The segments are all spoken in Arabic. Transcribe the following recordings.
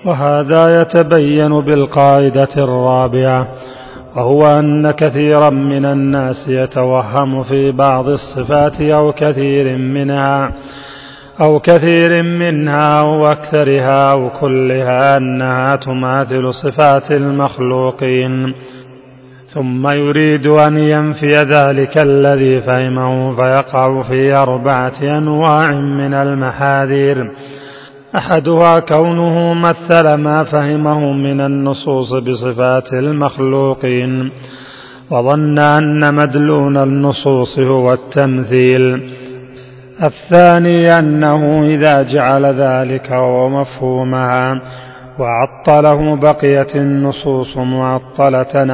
وهذا يتبين بالقاعدة الرابعة، وهو أن كثيرا من الناس يتوهم في بعض الصفات أو كثير منها أو أكثرها أو كلها أنها تماثل صفات المخلوقين، ثم يريد أن ينفي ذلك الذي فهمه فيقع في 4 أنواع من المحاذير. أحدها كونه مثل ما فهمه من النصوص بصفات المخلوقين وظن أن مدلول النصوص هو التمثيل. الثاني أنه إذا جعل ذلك هو مفهومها وعطله بقيت النصوص معطلة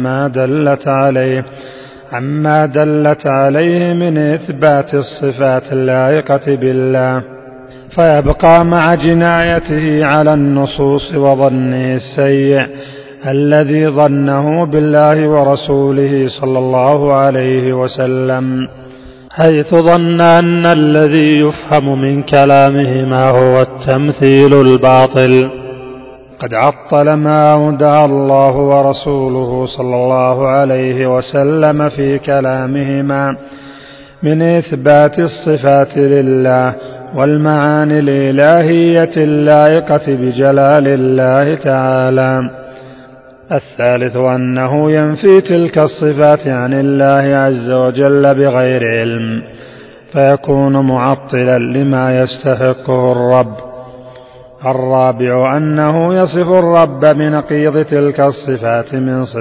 عما دلت عليه من إثبات الصفات اللائقة بالله، فيبقى مع جنايته على النصوص وظنه السيء الذي ظنه بالله ورسوله صلى الله عليه وسلم، حيث ظن أن الذي يفهم من كلامهما هو التمثيل الباطل. قد عطل ما أودع الله ورسوله صلى الله عليه وسلم في كلامهما من إثبات الصفات لله والمعاني الإلهية اللائقة بجلال الله تعالى. الثالث أنه ينفي تلك الصفات عن الله عز وجل بغير علم، فيكون معطلا لما يستحقه الرب. الرابع أنه يصف الرب بنقيض تلك الصفات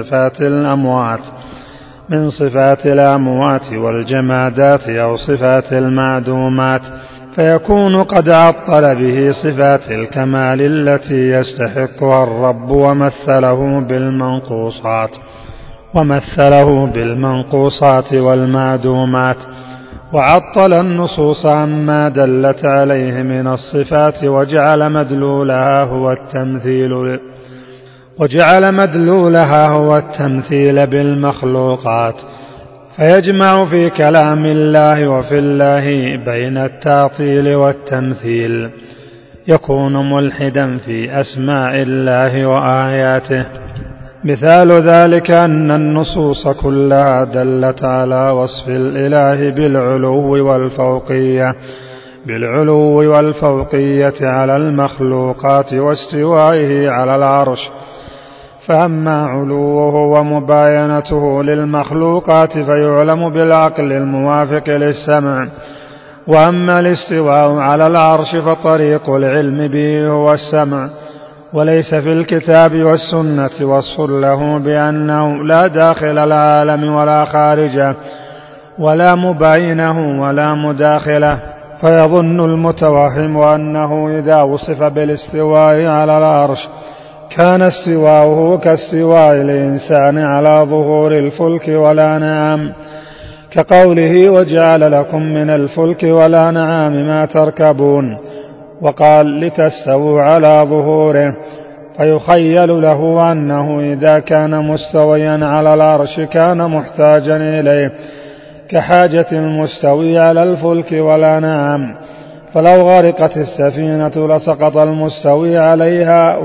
من صفات الأموات والجمادات أو صفات المعدومات، فيكون قد عطل به صفات الكمال التي يستحقها الرب ومثله بالمنقوصات والمعدومات، وعطل النصوص عما دلت عليه من الصفات وجعل مدلولها هو التمثيل بالمخلوقات، فيجمع في كلام الله وفي الله بين التعطيل والتمثيل، يكون ملحدا في أسماء الله وآياته. مثال ذلك أن النصوص كلها دلت على وصف الإله بالعلو والفوقية على المخلوقات واستوائه على العرش، فأما علوه ومباينته للمخلوقات فيعلم بالعقل الموافق للسمع، وأما الاستواء على العرش فطريق العلم به هو السمع، وليس في الكتاب والسنة وصف له بأنه لا داخل العالم ولا خارجه ولا مباينه ولا مداخله، فيظن المتوهم أنه إذا وصف بالاستواء على العرش كان استواؤه كاستواء الإنسان على ظهور الفلك والأنعام، كقوله وجعل لكم من الفلك والأنعام ما تركبون، وقال لتستووا على ظهوره، فيخيل له أنه إذا كان مستويا على العرش كان محتاجا إليه كحاجة المستوي على الفلك والأنعام، فلو غرقت السفينة لسقط المستوي عليها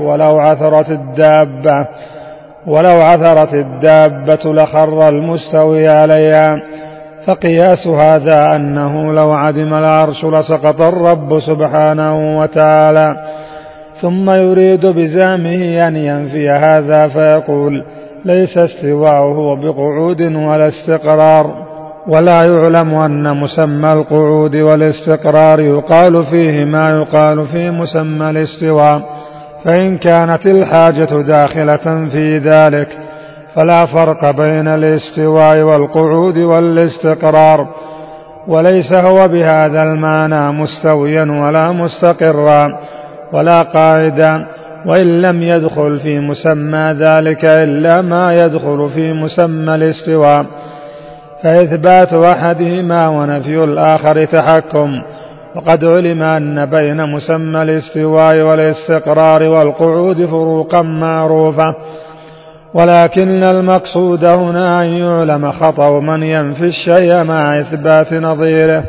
ولو عثرت الدابة لخر المستوي عليها، فقياس هذا أنه لو عدم العرش لسقط الرب سبحانه وتعالى، ثم يريد بزعمه أن ينفي هذا فيقول ليس استواؤه بقعود ولا استقرار، ولا يعلم أن مسمى القعود والاستقرار يقال فيه ما يقال في مسمى الاستواء، فإن كانت الحاجة داخلة في ذلك فلا فرق بين الاستواء والقعود والاستقرار، وليس هو بهذا المعنى مستويا ولا مستقرا ولا قاعدا، وإن لم يدخل في مسمى ذلك إلا ما يدخل في مسمى الاستواء، فإثبات أحدهما ونفي الآخر تحكم. وقد علم أن بين مسمى الاستواء والاستقرار والقعود فروقا معروفة، ولكن المقصود هنا أن يعلم خطأ من ينفي الشيء مع إثبات نظيره،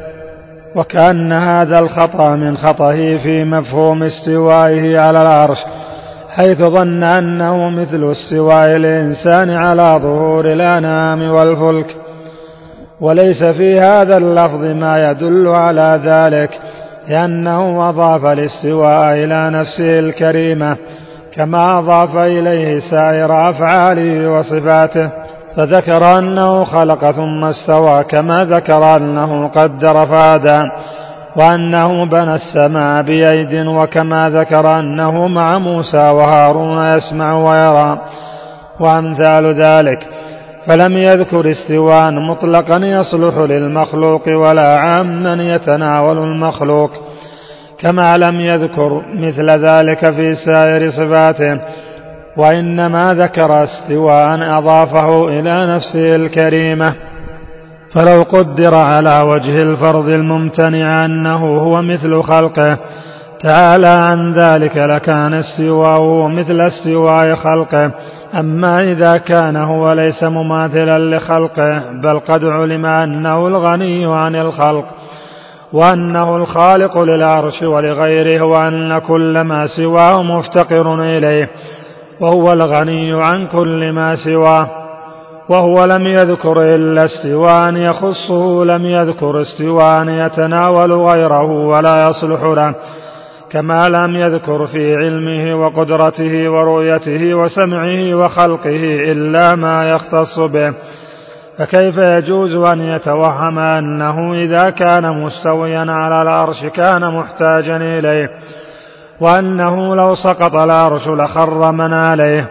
وكأن هذا الخطأ من خطئه في مفهوم استوائه على العرش حيث ظن أنه مثل استواء الإنسان على ظهور الأنعام والفلك، وليس في هذا اللفظ ما يدل على ذلك، لأنه أضاف الاستواء إلى نفسه الكريمة كما أضاف إليه سائر أفعاله وصفاته، فذكر أنه خلق ثم استوى، كما ذكر أنه قدر فهدى، وأنه بنى السماء بأيد، وكما ذكر أنه مع موسى وهارون يسمع ويرى، وأمثال ذلك. فلم يذكر استواء مطلقا يصلح للمخلوق ولا عاما يتناول المخلوق، كما لم يذكر مثل ذلك في سائر صفاته، وإنما ذكر استواء أضافه إلى نفسه الكريمة. فلو قدر على وجه الفرض الممتنع أنه هو مثل خلقه تعالى عن ذلك لكان استواءه مثل استواء خلقه. أما إذا كان هو ليس مماثلا لخلقه، بل قد علم أنه الغني عن الخلق، وأنه الخالق للعرش ولغيره، وأن كل ما سواه مفتقر إليه، وهو الغني عن كل ما سواه، وهو لم يذكر إلا استواء يخصه، لم يذكر استواء يتناول غيره ولا يصلح له، كما لم يذكر في علمه وقدرته ورؤيته وسمعه وخلقه إلا ما يختص به. فكيف يجوز أن يتوهم أنه إذا كان مستويا على العرش كان محتاجا إليه، وأنه لو سقط العرش لخر من عليه؟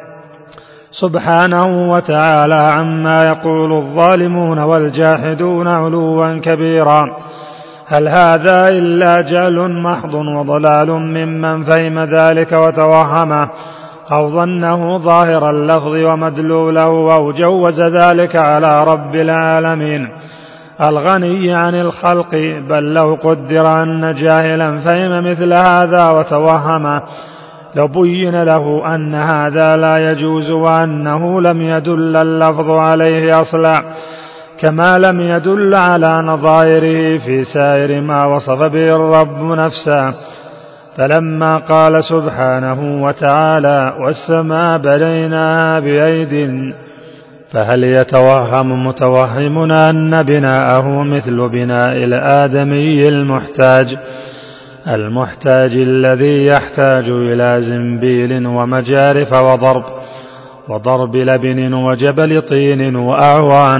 سبحانه وتعالى عما يقول الظالمون والجاحدون علوا كبيرا. هل هذا إلا جهل محض وضلال ممن فهم ذلك وتوهمه، أو ظنه ظاهر اللفظ ومدلوله، أو جوز ذلك على رب العالمين الغني عن الخلق؟ بل لو قدر أن جاهلا فهم مثل هذا وتوهمه لو بين له أن هذا لا يجوز، وأنه لم يدل اللفظ عليه أصلا، كما لم يدل على نظائره في سائر ما وصف به الرب نفسه. فلما قال سبحانه وتعالى والسماء بنيناها بأيد، فهل يتوهم متوهم أن بناءه مثل بناء الآدمي المحتاج الذي يحتاج إلى زنبيل ومجارف وضرب لبن وجبل طين وأعوان؟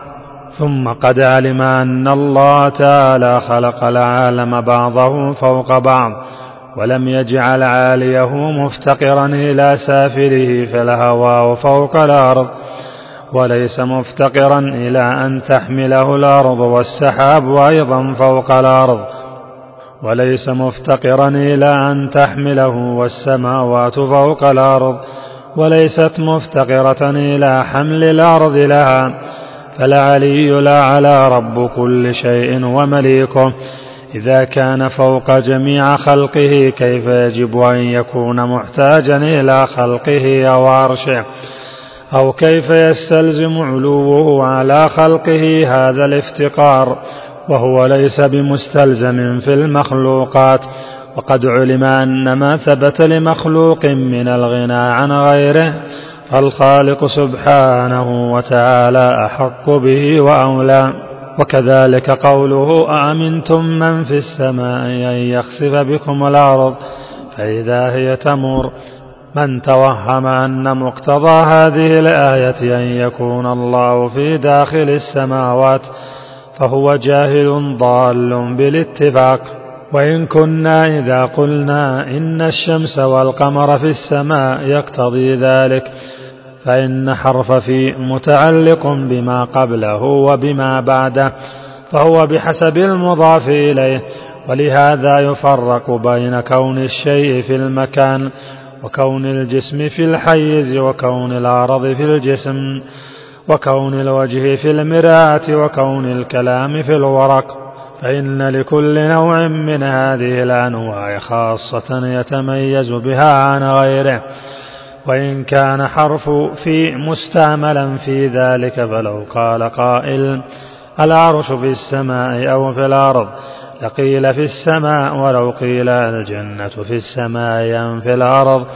ثم قد علم أن الله تعالى خلق العالم بعضه فوق بعض، ولم يجعل عاليه مفتقرا إلى سافله، فالهواء فوق الأرض وليس مفتقرا إلى أن تحمله الأرض، والسحاب أيضا فوق الأرض وليس مفتقرا إلى أن تحمله، والسماوات فوق الأرض وليست مفتقرة إلى حمل الأرض لها. فالعلي الأعلى رب كل شيء ومليكه إذا كان فوق جميع خلقه، كيف يجب أن يكون محتاجا إلى خلقه أو عرشه؟ أو كيف يستلزم علوه على خلقه هذا الافتقار، وهو ليس بمستلزم في المخلوقات؟ وقد علم أن ما ثبت لمخلوق من الغنى عن غيره فالخالق سبحانه وتعالى أحق به وأولى. وكذلك قوله أأمنتم من في السماء أن يخسف بكم الأرض فإذا هي تمور. من توهم أن مقتضى هذه الآية أن يكون الله في داخل السماوات فهو جاهل ضال بالاتفاق. وإن كنا إذا قلنا إن الشمس والقمر في السماء يقتضي ذلك، فإن حرف في متعلق بما قبله وبما بعده، فهو بحسب المضاف إليه. ولهذا يفرق بين كون الشيء في المكان، وكون الجسم في الحيز، وكون العرض في الجسم، وكون الوجه في المرآة، وكون الكلام في الورق. فإن لكل نوع من هذه الأنواع خاصة يتميز بها عن غيره. وإن كان حرف في مستعملا في ذلك، فلو قال قائل العرش في السماء أو في الأرض لقيل في السماء، ولو قيل الجنة في السماء أم في الأرض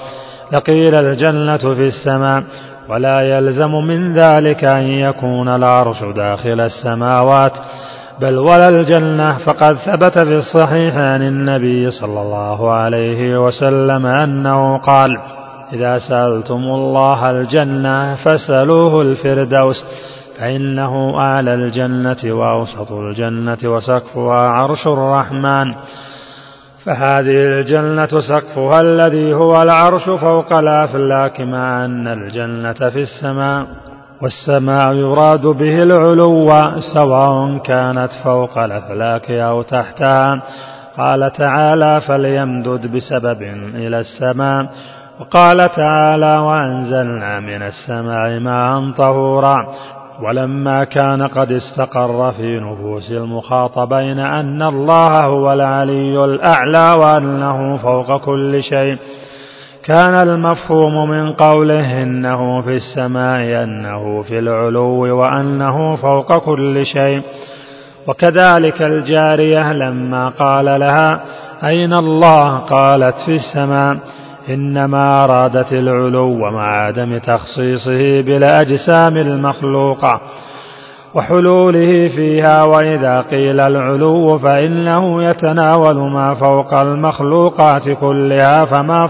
لقيل الجنة في السماء، ولا يلزم من ذلك أن يكون العرش داخل السماوات، بل ولا الجنة، فقد ثبت في الصحيح عن النبي صلى الله عليه وسلم أنه قال: إذا سألتم الله الجنة فاسألوه الفردوس، فإنه أعلى الجنة وأوسط الجنة وسقفها عرش الرحمن. فهذه الجنة سقفها الذي هو العرش فوق الأفلاك، مع أن الجنة في السماء، والسماء يراد به العلو سواء كانت فوق الأفلاك أو تحتها. قال تعالى: فليمدد بسبب إلى السماء. وقال تعالى: وأنزلنا من السماء ماء طهورا. ولما كان قد استقر في نفوس المخاطبين أن الله هو العلي الأعلى وأنه فوق كل شيء، كان المفهوم من قوله إنه في السماء أنه في العلو وأنه فوق كل شيء. وكذلك الجارية لما قال لها: أين الله؟ قالت: في السماء، إنما أرادت العلو مع عدم تخصيصه بالأجسام المخلوقة وحلوله فيها. وإذا قيل العلو فإنه يتناول ما فوق المخلوقات كلها،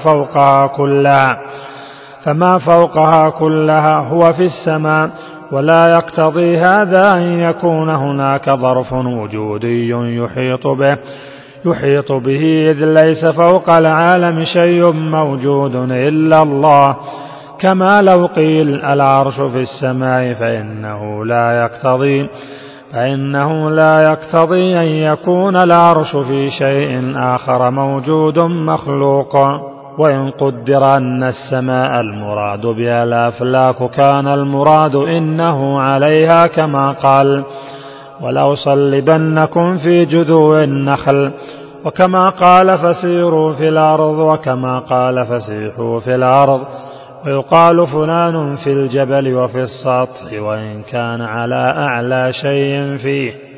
فما فوقها كلها هو في السماء. ولا يقتضي هذا أن يكون هناك ظرف وجودي يحيط به، إذ ليس فوق العالم شيء موجود إلا الله. كما لو قيل العرش في السماء فإنه لا يقتضي أن يكون العرش في شيء آخر موجود مخلوق. وإن قدر أن السماء المراد بها الأفلاك، كان المراد إنه عليها، كما قال: ولأصلبنكم في جذوع النخل. وكما قال: فسيروا في الأرض، وكما قال: فسيحوا في الأرض. ويقال فلان في الجبل وفي السطح، وإن كان على أعلى شيء فيه.